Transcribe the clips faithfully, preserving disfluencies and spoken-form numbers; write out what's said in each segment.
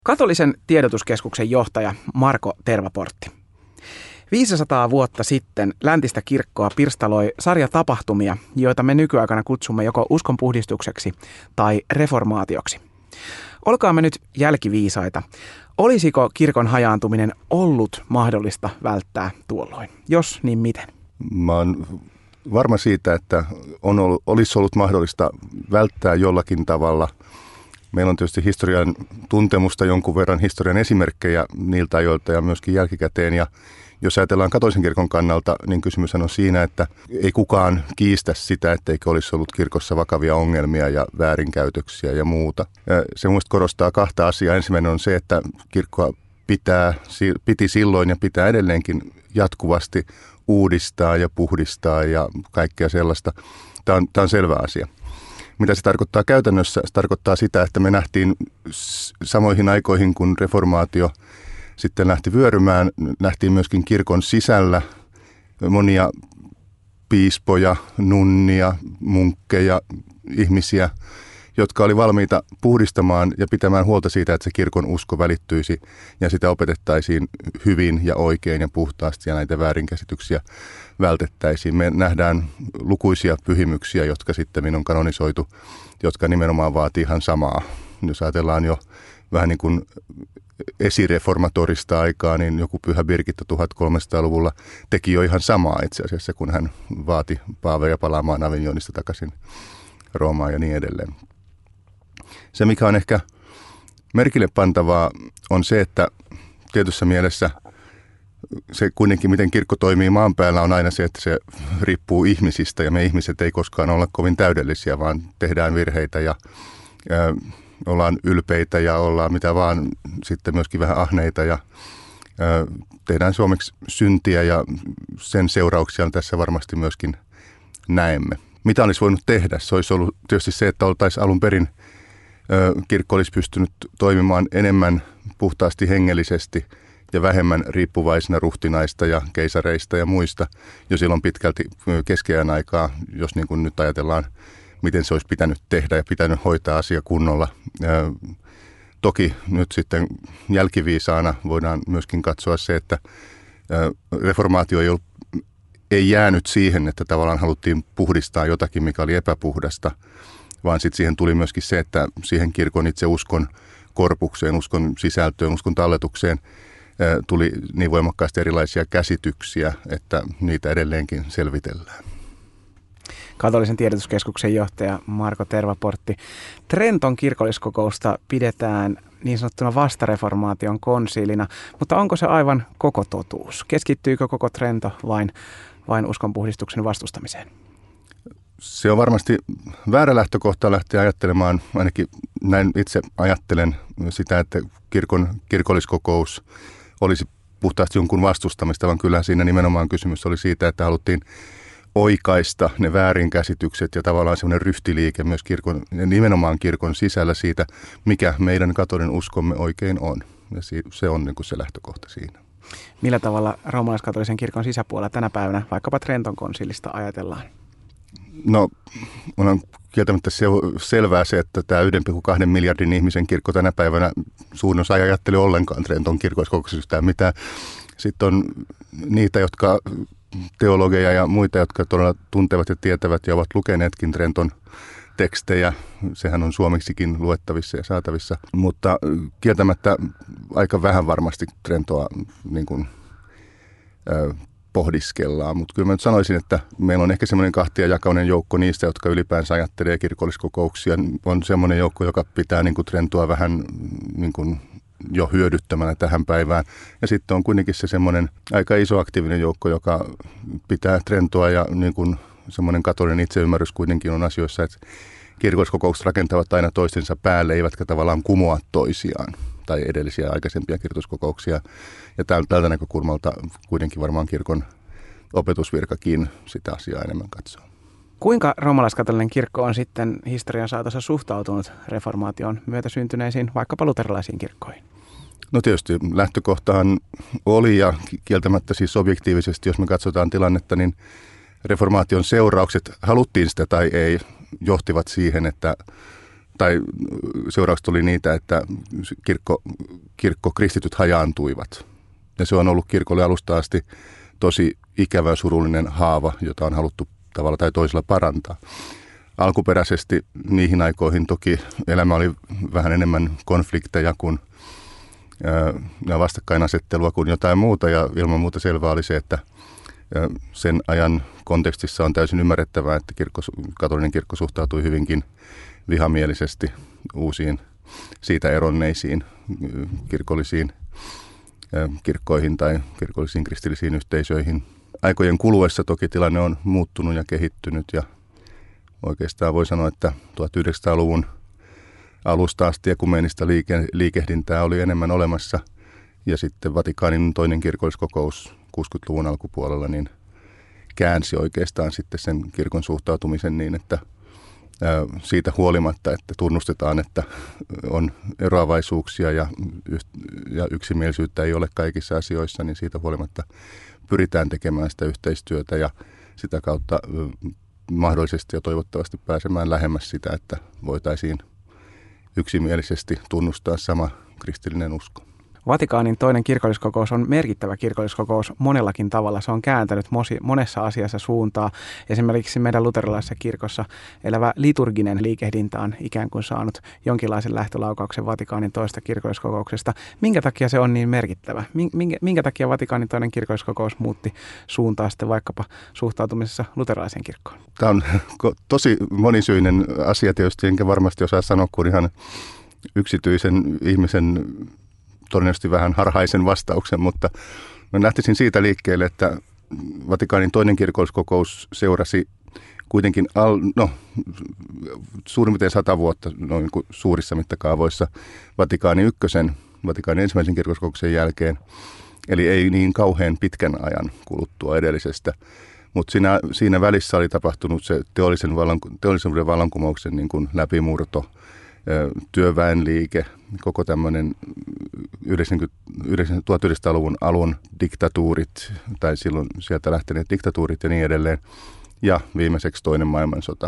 Katolisen tiedotuskeskuksen johtaja Marko Tervaportti. viisisataa vuotta sitten läntistä kirkkoa pirstaloi sarja tapahtumia, joita me nykyaikana kutsumme joko uskonpuhdistukseksi tai reformaatioksi. Olkaamme nyt jälkiviisaita. Olisiko kirkon hajaantuminen ollut mahdollista välttää tuolloin? Jos, niin miten? Mä oon varma siitä, että on ollut, olisi ollut mahdollista välttää jollakin tavalla. Meillä on tietysti historian tuntemusta, jonkun verran historian esimerkkejä niiltä ajoilta ja myöskin jälkikäteen. Ja jos ajatellaan katolisen kirkon kannalta, niin kysymys on siinä, että ei kukaan kiistä sitä, etteikö olisi ollut kirkossa vakavia ongelmia ja väärinkäytöksiä ja muuta. Ja se minusta korostaa kahta asiaa. Ensimmäinen on se, että kirkkoa pitää, piti silloin ja pitää edelleenkin jatkuvasti uudistaa ja puhdistaa ja kaikkea sellaista. Tämä on, tämä on selvä asia. Mitä se tarkoittaa käytännössä? Se tarkoittaa sitä, että me nähtiin samoihin aikoihin, kun reformaatio sitten lähti vyörymään, nähtiin myöskin kirkon sisällä monia piispoja, nunnia, munkkeja, ihmisiä, jotka oli valmiita puhdistamaan ja pitämään huolta siitä, että se kirkon usko välittyisi ja sitä opetettaisiin hyvin ja oikein ja puhtaasti ja näitä väärinkäsityksiä vältettäisiin. Me nähdään lukuisia pyhimyksiä, jotka sitten on kanonisoitu, jotka nimenomaan vaatii ihan samaa. Jos ajatellaan jo vähän niin kuin esireformatorista aikaa, niin joku Pyhä Birgitta tuhatkolmesataaluvulla teki jo ihan samaa itse asiassa, kun hän vaati paaveja palaamaan Avignonista takaisin Roomaan ja niin edelleen. Se, mikä on ehkä merkille pantavaa, on se, että tietyssä mielessä se kuitenkin, miten kirkko toimii maan päällä, on aina se, että se riippuu ihmisistä ja me ihmiset ei koskaan olla kovin täydellisiä, vaan tehdään virheitä ja, ja ollaan ylpeitä ja ollaan mitä vaan sitten myöskin vähän ahneita ja, ja tehdään suomeksi syntiä ja sen seurauksia tässä varmasti myöskin näemme. Mitä olisi voinut tehdä? Se olisi ollut tietysti se, että oltaisiin alun perin kirkko olisi pystynyt toimimaan enemmän puhtaasti hengellisesti ja vähemmän riippuvaisina ruhtinaista ja keisareista ja muista jo silloin pitkälti keskiajan aikaa, jos niin kuin nyt ajatellaan, miten se olisi pitänyt tehdä ja pitänyt hoitaa asia kunnolla. Toki nyt sitten jälkiviisaana voidaan myöskin katsoa se, että reformaatio ei, ollut, ei jäänyt siihen, että tavallaan haluttiin puhdistaa jotakin, mikä oli epäpuhdasta, vaan sitten siihen tuli myöskin se, että siihen kirkon itse uskon korpukseen, uskon sisältöön, uskon talletukseen tuli niin voimakkaasti erilaisia käsityksiä, että niitä edelleenkin selvitellään. Katolisen tiedotuskeskuksen johtaja Marko Tervaportti. Trenton kirkolliskokousta pidetään niin sanottuna vastareformaation konsiilina, mutta onko se aivan koko totuus? Keskittyykö koko Trento vain, vain uskonpuhdistuksen vastustamiseen? Se on varmasti väärä lähtökohta lähteä ajattelemaan, ainakin näin itse ajattelen sitä, että kirkon kirkolliskokous olisi puhtaasti jonkun vastustamista, vaan kyllähän siinä nimenomaan kysymys oli siitä, että haluttiin oikaista ne väärinkäsitykset ja tavallaan semmoinen ryhtiliike myös kirkon, nimenomaan kirkon sisällä siitä, mikä meidän katolinen uskomme oikein on. Ja se on niin kuin se lähtökohta siinä. Millä tavalla roomalaiskatolisen kirkon sisäpuolella tänä päivänä vaikkapa Trenton konsiilista ajatellaan? No, on kieltämättä selvää se, että tämä yksi pilkku kaksi miljardin ihmisen kirkko tänä päivänä suurin osa ei ajattele ollenkaan Trenton kirkolliskokouksesta mitään. Sitten on niitä, jotka teologeja ja muita, jotka todella tuntevat ja tietävät ja ovat lukeneetkin Trenton tekstejä. Sehän on suomeksikin luettavissa ja saatavissa, mutta kieltämättä aika vähän varmasti Trentoa niin kuin, äh, pohdiskellaan. Mutta kyllä mä nyt sanoisin, että meillä on ehkä semmoinen kahtiajakainen joukko niistä, jotka ylipäänsä ajattelee kirkolliskokouksia. On semmoinen joukko, joka pitää niin kuin Trentoa vähän niin kuin jo hyödyttämänä tähän päivään. Ja sitten on kuitenkin se semmoinen aika iso aktiivinen joukko, joka pitää Trentoa ja niin kuin semmoinen katolinen itseymmärrys kuitenkin on asioissa, että kirkolliskokoukset rakentavat aina toistensa päälle, eivätkä tavallaan kumoa toisiaan tai edellisiä aikaisempia kirjoituskokouksia. Ja tältä näkökulmalta kuitenkin varmaan kirkon opetusvirkakin sitä asiaa enemmän katsoo. Kuinka roomalaiskatolinen kirkko on sitten historian saatossa suhtautunut reformaation myötä syntyneisiin vaikkapa luterilaisiin kirkkoihin? No tietysti lähtökohtahan oli ja kieltämättä siis objektiivisesti, jos me katsotaan tilannetta, niin reformaation seuraukset, haluttiin sitä tai ei, johtivat siihen, että tai seuraukset oli niitä, että kirkko, kirkko kristityt hajaantuivat. Ja se on ollut kirkolle alusta asti tosi ikävä surullinen haava, jota on haluttu tavalla tai toisella parantaa. Alkuperäisesti niihin aikoihin toki elämä oli vähän enemmän konflikteja kuin ja vastakkainasettelua kuin jotain muuta, ja ilman muuta selvää oli se, että sen ajan kontekstissa on täysin ymmärrettävää, että kirkko, katolinen kirkko suhtautui hyvinkin vihamielisesti uusiin siitä eronneisiin kirkollisiin kirkkoihin tai kirkollisiin kristillisiin yhteisöihin. Aikojen kuluessa toki tilanne on muuttunut ja kehittynyt, ja oikeastaan voi sanoa, että tuhatyhdeksänsataaluvun alusta asti ekumeenista liike, liikehdintää oli enemmän olemassa, ja sitten Vatikaanin toinen kirkolliskokous kuusikymmentäluvun alkupuolella niin käänsi oikeastaan sitten sen kirkon suhtautumisen niin, että siitä huolimatta, että tunnustetaan, että on eroavaisuuksia ja, ja yksimielisyyttä ei ole kaikissa asioissa, niin siitä huolimatta pyritään tekemään sitä yhteistyötä ja sitä kautta mahdollisesti ja toivottavasti pääsemään lähemmäs sitä, että voitaisiin yksimielisesti tunnustaa sama kristillinen usko. Vatikaanin toinen kirkolliskokous on merkittävä kirkolliskokous monellakin tavalla. Se on kääntänyt monessa asiassa suuntaa. Esimerkiksi meidän luterilaisessa kirkossa elävä liturginen liikehdintä on ikään kuin saanut jonkinlaisen lähtölaukauksen Vatikaanin toista kirkolliskokouksesta. Minkä takia se on niin merkittävä? Minkä, minkä takia Vatikaanin toinen kirkolliskokous muutti suuntaa sitten vaikkapa suhtautumisessa luterilaiseen kirkkoon? Tämä on tosi monisyinen asia tietysti, enkä varmasti osaa sanoa kuin ihan yksityisen ihmisen todennäköisesti vähän harhaisen vastauksen, mutta mä lähtisin siitä liikkeelle, että Vatikaanin toinen kirkolliskokous seurasi kuitenkin al, no, suurin piirtein sata vuotta noin suurissa mittakaavoissa Vatikaanin ykkösen, Vatikaanin ensimmäisen kirkolliskokouksen jälkeen, eli ei niin kauhean pitkän ajan kuluttua edellisestä. Mutta siinä, siinä välissä oli tapahtunut se teollisen, vallan, teollisuuden vallankumouksen niin kuin läpimurto, työväenliike, koko tämmöinen tuhatyhdeksänsataaluvun alun diktatuurit, tai silloin sieltä lähteneet diktatuurit ja niin edelleen, ja viimeiseksi toinen maailmansota.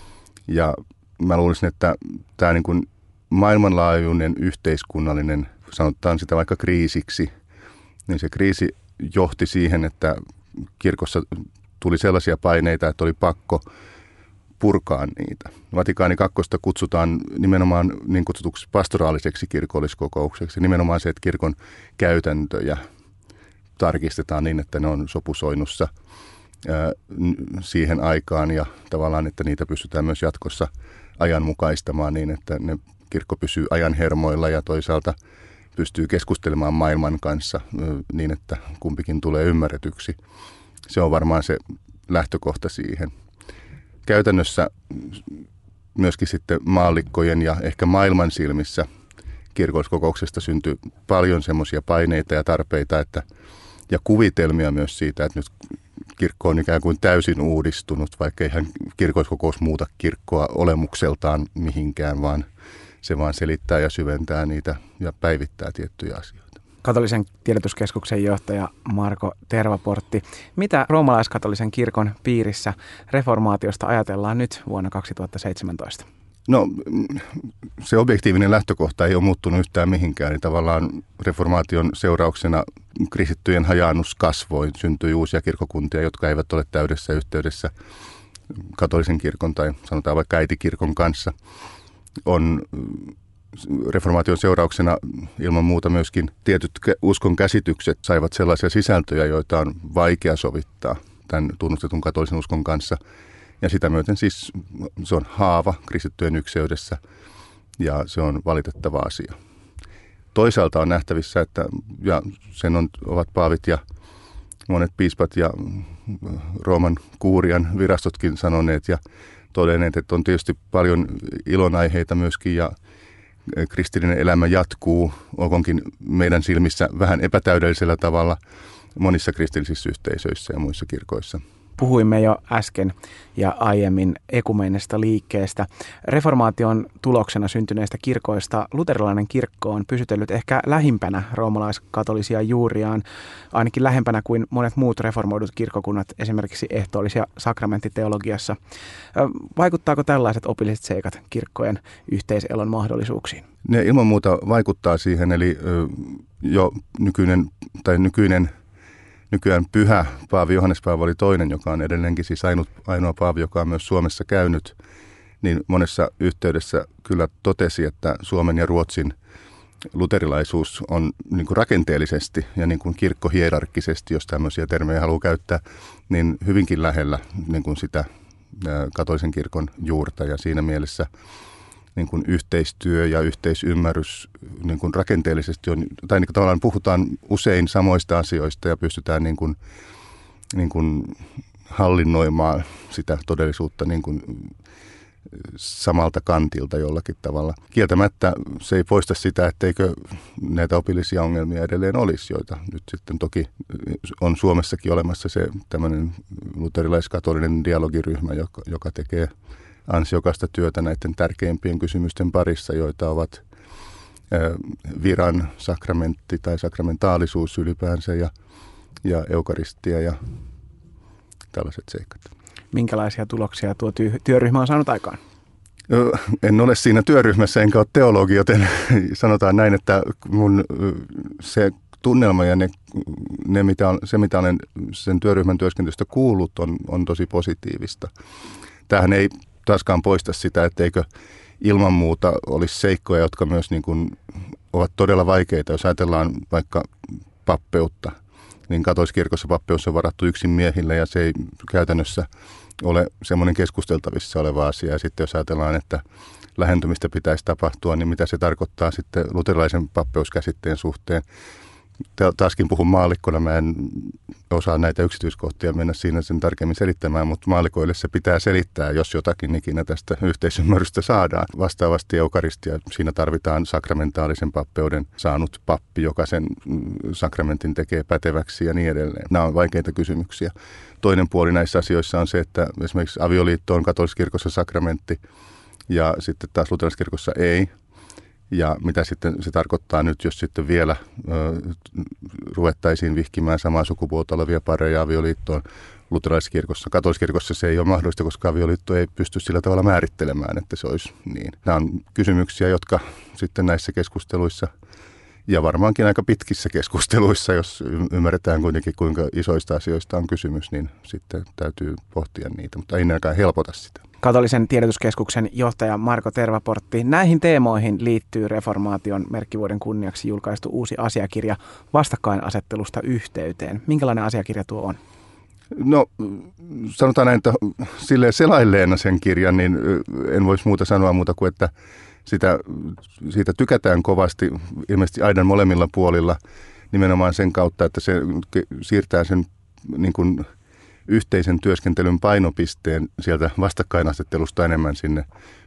Ja mä luulisin, että tämä niin kuin maailmanlaajuinen yhteiskunnallinen, sanotaan sitä vaikka kriisiksi, niin se kriisi johti siihen, että kirkossa tuli sellaisia paineita, että oli pakko purkaa niitä. Vatikaani kakkosta kutsutaan nimenomaan niin kutsutuksi pastoraaliseksi kirkolliskokoukseksi. Nimenomaan se, että kirkon käytäntöjä tarkistetaan niin, että ne on sopusoinnussa ää, siihen aikaan ja tavallaan, että niitä pystytään myös jatkossa ajanmukaistamaan niin, että ne kirkko pysyy ajan hermoilla ja toisaalta pystyy keskustelemaan maailman kanssa ää, niin, että kumpikin tulee ymmärretyksi. Se on varmaan se lähtökohta siihen. Käytännössä myöskin sitten maallikkojen ja ehkä maailman silmissä kirkolliskokouksesta syntyi paljon semmoisia paineita ja tarpeita että, ja kuvitelmia myös siitä, että nyt kirkko on ikään kuin täysin uudistunut, vaikka eihän kirkolliskokous muuta kirkkoa olemukseltaan mihinkään, vaan se vaan selittää ja syventää niitä ja päivittää tiettyjä asioita. Katolisen tiedotuskeskuksen johtaja Marko Tervaportti. Mitä roomalaiskatolisen kirkon piirissä reformaatiosta ajatellaan nyt vuonna kaksituhattaseitsemäntoista? No se objektiivinen lähtökohta ei ole muuttunut yhtään mihinkään. Niin tavallaan reformaation seurauksena kristittyjen hajaannus kasvoi. Syntyi uusia kirkkokuntia, jotka eivät ole täydessä yhteydessä katolisen kirkon tai sanotaan vaikka äitikirkon kanssa. On reformaation seurauksena ilman muuta myöskin tietyt uskon käsitykset saivat sellaisia sisältöjä, joita on vaikea sovittaa tämän tunnustetun katolisen uskon kanssa. Ja sitä myöten siis se on haava kristittyjen ykseydessä ja se on valitettava asia. Toisaalta on nähtävissä, että ja sen on, ovat paavit ja monet piispat ja Rooman kuurian virastotkin sanoneet ja todenneet, että on tietysti paljon ilonaiheita myöskin ja kristillinen elämä jatkuu, olkoonkin meidän silmissä vähän epätäydellisellä tavalla monissa kristillisissä yhteisöissä ja muissa kirkoissa. Puhuimme jo äsken ja aiemmin ekumeenista liikkeestä. Reformaation tuloksena syntyneistä kirkoista luterilainen kirkko on pysytellyt ehkä lähimpänä roomalaiskatolisia juuriaan, ainakin lähempänä kuin monet muut reformoidut kirkkokunnat, esimerkiksi ehtoollis- ja sakramenttiteologiassa. Vaikuttaako tällaiset opilliset seikat kirkkojen yhteiselon mahdollisuuksiin? Ne ilman muuta vaikuttaa siihen, eli jo nykyinen, tai nykyinen Nykyään pyhä Paavi Johannes Paavali toinen, joka on edelleenkin siis ainut, ainoa paavi, joka on myös Suomessa käynyt, niin monessa yhteydessä kyllä totesi, että Suomen ja Ruotsin luterilaisuus on niin kuin rakenteellisesti ja niin kuin kirkkohierarkkisesti, jos tämmöisiä termejä haluaa käyttää, niin hyvinkin lähellä niin kuin sitä katolisen kirkon juurta, ja siinä mielessä niin kuin yhteistyö ja yhteisymmärrys niin kuin rakenteellisesti on, tai niin kuin tavallaan puhutaan usein samoista asioista ja pystytään niin kuin, niin kuin hallinnoimaan sitä todellisuutta niin kuin samalta kantilta jollakin tavalla. Kieltämättä se ei poista sitä, etteikö näitä opillisia ongelmia edelleen olisi, joita nyt sitten toki on Suomessakin olemassa se tämmöinen luterilaiskatolinen dialogiryhmä, joka, joka tekee ansiokasta työtä näiden tärkeimpien kysymysten parissa, joita ovat viran sakramentti tai sakramentaalisuus ylipäänsä ja, ja eukaristia ja tällaiset seikat. Minkälaisia tuloksia tuo ty- työryhmä on saanut aikaan? En ole siinä työryhmässä enkä ole teologi, joten sanotaan näin, että mun se tunnelma ja ne, ne mitä on, se, mitä olen sen työryhmän työskentelystä kuullut, on, on tosi positiivista. Tämähän ei taaskaan poista sitä, etteikö ilman muuta olisi seikkoja, jotka myös niin kuin ovat todella vaikeita. Jos ajatellaan vaikka pappeutta, niin katoliskirkossa pappeus on varattu yksin miehille ja se ei käytännössä ole semmoinen keskusteltavissa oleva asia. Ja sitten jos ajatellaan, että lähentymistä pitäisi tapahtua, niin mitä se tarkoittaa sitten luterilaisen pappeuskäsitteen suhteen. Taaskin puhun maallikkona, mä en osaa näitä yksityiskohtia mennä siinä sen tarkemmin selittämään, mutta maallikoille se pitää selittää, jos jotakin ikinä tästä yhteisymmärrystä saadaan. Vastaavasti eukaristia, siinä tarvitaan sakramentaalisen pappeuden saanut pappi, joka sen sakramentin tekee päteväksi ja niin edelleen. Nämä on vaikeita kysymyksiä. Toinen puoli näissä asioissa on se, että esimerkiksi avioliitto on katoliskirkossa sakramentti ja sitten taas luterilaiskirkossa ei. Ja mitä sitten se tarkoittaa nyt, jos sitten vielä ö, ruvettaisiin vihkimään samaa sukupuolta olevia pareja avioliittoon luterilaiskirkossa. Katoliskirkossa se ei ole mahdollista, koska avioliitto ei pysty sillä tavalla määrittelemään, että se olisi niin. Nämä on kysymyksiä, jotka sitten näissä keskusteluissa ja varmaankin aika pitkissä keskusteluissa, jos ymmärretään kuitenkin kuinka isoista asioista on kysymys, niin sitten täytyy pohtia niitä, mutta ei ainakaan helpota sitä. Katolisen tiedotuskeskuksen johtaja Marko Tervaportti. Näihin teemoihin liittyy reformaation merkkivuoden kunniaksi julkaistu uusi asiakirja Vastakkainasettelusta yhteyteen. Minkälainen asiakirja tuo on? No sanotaan näin, että silleen selailleena sen kirjan, niin en voisi muuta sanoa muuta kuin, että sitä, siitä tykätään kovasti ilmeisesti aidan molemmilla puolilla nimenomaan sen kautta, että se siirtää sen niin kuin yhteisen työskentelyn painopisteen sieltä vastakkainasettelusta enemmän sinne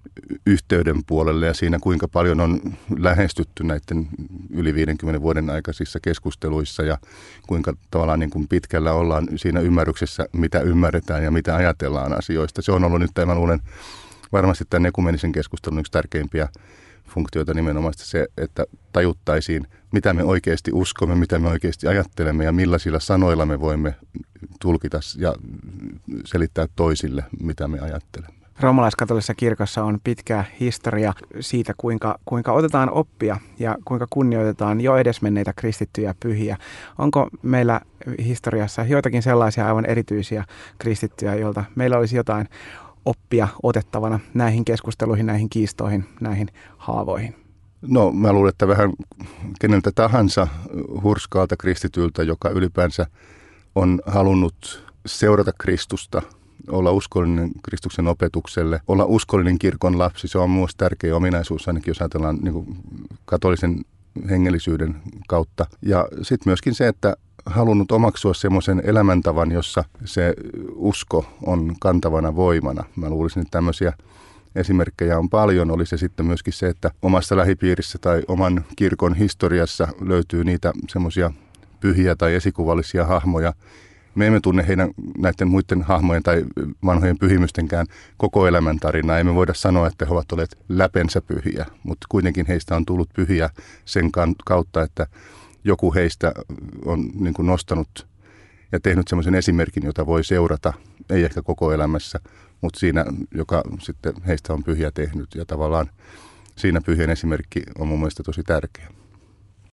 yhteyden puolelle ja siinä kuinka paljon on lähestytty näiden yli viidenkymmenen vuoden aikaisissa keskusteluissa ja kuinka tavallaan niin kuin pitkällä ollaan siinä ymmärryksessä, mitä ymmärretään ja mitä ajatellaan asioista. Se on ollut nyt, mä luulen, varmasti tämän ekumenisen keskustelun yksi tärkeimpiä funktioita nimenomaan se, että tajuttaisiin, mitä me oikeasti uskomme, mitä me oikeasti ajattelemme ja millaisilla sanoilla me voimme tulkita ja selittää toisille, mitä me ajattelemme. Roomalaiskatolisessa kirkossa on pitkä historia siitä, kuinka, kuinka otetaan oppia ja kuinka kunnioitetaan jo edesmenneitä kristittyjä pyhiä. Onko meillä historiassa joitakin sellaisia aivan erityisiä kristittyjä, joilta meillä olisi jotain oppia otettavana näihin keskusteluihin, näihin kiistoihin, näihin haavoihin? No mä luulen, että vähän keneltä tahansa hurskaalta kristityltä, joka ylipäänsä on halunnut seurata Kristusta, olla uskollinen Kristuksen opetukselle, olla uskollinen kirkon lapsi. Se on myös tärkeä ominaisuus, ainakin jos ajatellaan niin kuin katolisen hengellisyyden kautta. Ja sitten myöskin se, että halunnut omaksua semmoisen elämäntavan, jossa se usko on kantavana voimana. Mä luulisin, että tämmöisiä esimerkkejä on paljon. Oli se sitten myöskin se, että omassa lähipiirissä tai oman kirkon historiassa löytyy niitä semmoisia pyhiä tai esikuvallisia hahmoja, Me emme tunne heidän näiden muiden hahmojen tai vanhojen pyhimystenkään koko elämän tarinaa. Emme voida sanoa, että he ovat olleet läpensä pyhiä, mutta kuitenkin heistä on tullut pyhiä sen kautta, että joku heistä on niin kuin nostanut ja tehnyt semmoisen esimerkin, jota voi seurata, ei ehkä koko elämässä, mutta siinä, joka sitten heistä on pyhiä tehnyt. Ja tavallaan siinä pyhien esimerkki on mun mielestä tosi tärkeä.